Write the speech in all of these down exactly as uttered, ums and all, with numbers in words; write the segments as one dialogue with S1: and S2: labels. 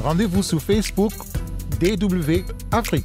S1: Rendez-vous sur Facebook D W Afrique.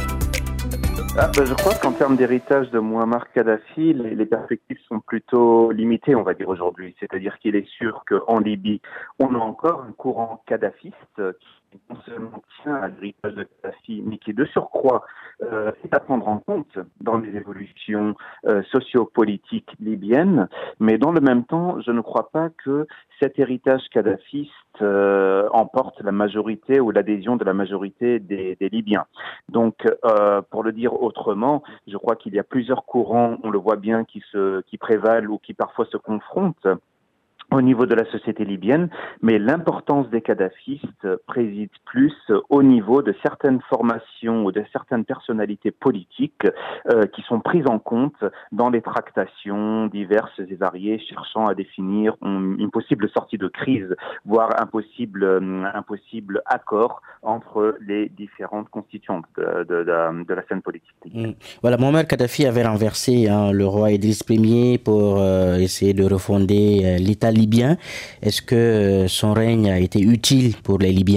S2: Ah, ben, je crois qu'en termes d'héritage de Mouammar Kadhafi, les, les perspectives sont plutôt limitées, on va dire aujourd'hui. C'est-à-dire qu'il est sûr qu'en Libye, on a encore un courant kadhafiste qui non seulement tient à l'héritage de Kadhafi, mais qui de surcroît euh, est à prendre en compte dans les évolutions euh, sociopolitiques libyennes. Mais dans le même temps, je ne crois pas que cet héritage kadhafiste euh, emporte la majorité ou l'adhésion de la majorité des, des Libyens. Donc, euh, pour le dire autrement, je crois qu'il y a plusieurs courants, on le voit bien, qui se, qui prévalent ou qui parfois se confrontent au niveau de la société libyenne, mais l'importance des kadhafistes préside plus au niveau de certaines formations ou de certaines personnalités politiques euh, qui sont prises en compte dans les tractations diverses et variées cherchant à définir une, une possible sortie de crise, voire un possible, un possible accord entre les différentes constituantes de, de, de, de la scène politique libyenne.
S3: Mmh. Voilà, Mouammar Kadhafi avait renversé hein, le roi Idriss Premier pour euh, essayer de refonder euh, l'État libyen. Est-ce que son règne a été utile pour les Libyens ?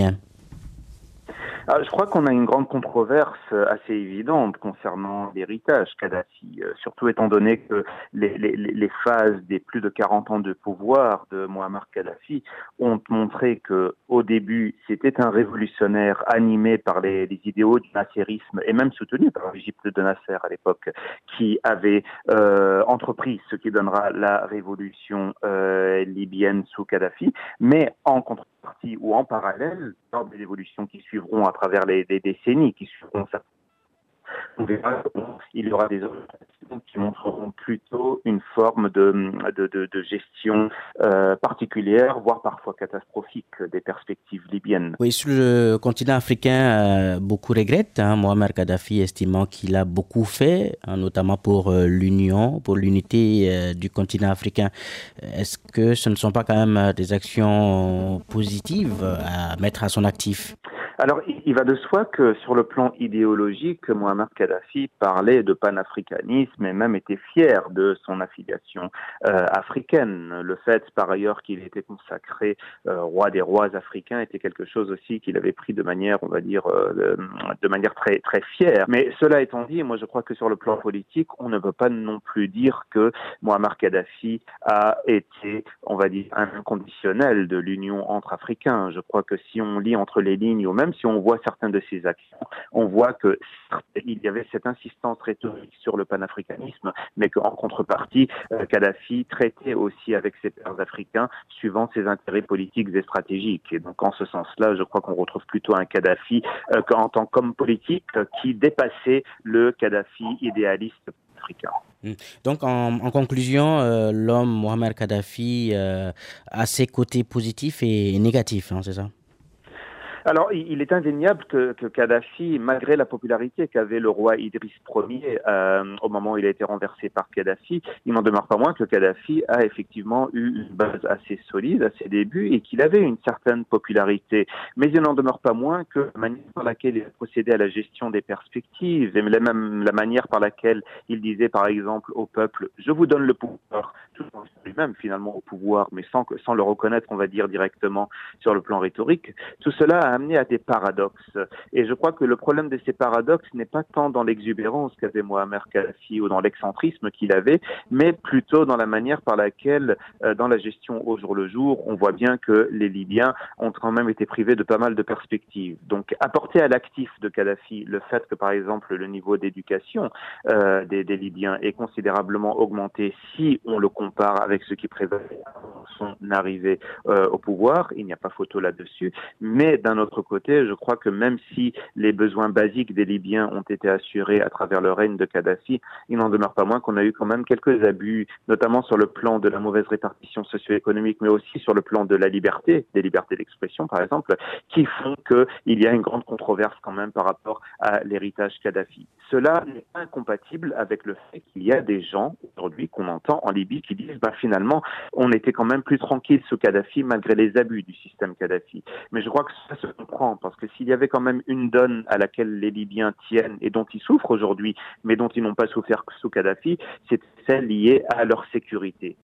S2: Alors, je crois qu'on a une grande controverse assez évidente concernant l'héritage Kadhafi, euh, surtout étant donné que les, les, les phases des plus de quarante ans de pouvoir de Mouammar Kadhafi ont montré que, au début, c'était un révolutionnaire animé par les, les idéaux du nasserisme et même soutenu par l'Égypte de Nasser à l'époque, qui avait euh, entrepris ce qui donnera la révolution euh, libyenne sous Kadhafi, mais en contrepartie ou en parallèle, lors des évolutions qui suivront à travers les, les décennies qui suivront ça, on verra qu'il y aura des orientations qui montreront plutôt une forme de, de, de, de gestion euh, particulière, voire parfois catastrophique des perspectives libyennes.
S3: Oui, sur le continent africain, euh, beaucoup regrettent hein, Mouammar Kadhafi, estimant qu'il a beaucoup fait, hein, notamment pour euh, l'union, pour l'unité euh, du continent africain. Est-ce que ce ne sont pas quand même des actions positives à mettre à son actif ?
S2: Alors, il va de soi que sur le plan idéologique, Mouammar Kadhafi parlait de panafricanisme et même était fier de son affiliation euh, africaine. Le fait, par ailleurs, qu'il était consacré euh, roi des rois africains était quelque chose aussi qu'il avait pris de manière, on va dire, euh, de, de manière très très fière. Mais cela étant dit, moi je crois que sur le plan politique, on ne peut pas non plus dire que Mouammar Kadhafi a été, on va dire, un inconditionnel de l'union entre Africains. Je crois que si on lit entre les lignes ou même Même si on voit certaines de ses actions, on voit que il y avait cette insistance rhétorique sur le panafricanisme, mais qu'en contrepartie, euh, Kadhafi traitait aussi avec ses pairs africains, suivant ses intérêts politiques et stratégiques. Et donc, en ce sens-là, je crois qu'on retrouve plutôt un Kadhafi euh, en tant qu'homme politique euh, qui dépassait le Kadhafi idéaliste africain.
S3: Donc, en, en conclusion, euh, l'homme Mouammar Kadhafi euh, a ses côtés positifs et négatifs, hein, c'est ça ?
S2: Alors, il est indéniable que, que Kadhafi, malgré la popularité qu'avait le roi Idriss Premier euh, au moment où il a été renversé par Kadhafi, il n'en demeure pas moins que Kadhafi a effectivement eu une base assez solide à ses débuts et qu'il avait une certaine popularité. Mais il n'en demeure pas moins que la manière par laquelle il a procédé à la gestion des perspectives et même la manière par laquelle il disait, par exemple, au peuple « je vous donne le pouvoir », tout en lui-même finalement au pouvoir, mais sans, sans le reconnaître, on va dire, directement sur le plan rhétorique, tout cela a amené à des paradoxes. Et je crois que le problème de ces paradoxes n'est pas tant dans l'exubérance qu'avait Mouammar Kadhafi ou dans l'excentrisme qu'il avait, mais plutôt dans la manière par laquelle, euh, dans la gestion au jour le jour, on voit bien que les Libyens ont quand même été privés de pas mal de perspectives. Donc, apporter à l'actif de Kadhafi le fait que, par exemple, le niveau d'éducation euh, des, des Libyens est considérablement augmenté si on le compare avec ce qui prévalait avant son arrivée euh, au pouvoir, il n'y a pas photo là-dessus, mais d'un autre côté, je crois que même si les besoins basiques des Libyens ont été assurés à travers le règne de Kadhafi, il n'en demeure pas moins qu'on a eu quand même quelques abus, notamment sur le plan de la mauvaise répartition socio-économique, mais aussi sur le plan de la liberté, des libertés d'expression par exemple, qui font qu'il y a une grande controverse quand même par rapport à l'héritage Kadhafi. Cela n'est pas incompatible avec le fait qu'il y a des gens aujourd'hui qu'on entend en Libye qui disent bah, finalement on était quand même plus tranquille sous Kadhafi malgré les abus du système Kadhafi. Mais je crois que ça se comprend parce que s'il y avait quand même une donne à laquelle les Libyens tiennent et dont ils souffrent aujourd'hui, mais dont ils n'ont pas souffert sous Kadhafi, c'est celle liée à leur sécurité.